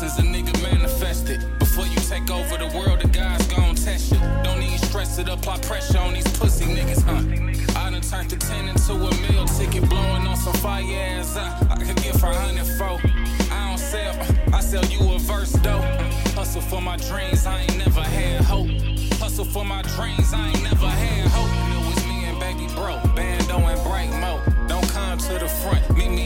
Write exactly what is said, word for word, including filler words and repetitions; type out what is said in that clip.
blessings, a nigga manifested. Before you take over the world, the God's gon' test you. Don't even stress it, apply pressure on these pussy niggas, huh? I done turned the ten into a meal ticket, blowing on some fire ass, uh, I could get for a hundred four. I don't sell, I sell you a verse though. Hustle for my dreams, I ain't never had hope. Hustle for my dreams, I ain't never had hope. And it was me and baby bro, Bando and Bright Mo. Don't come to the front, meet me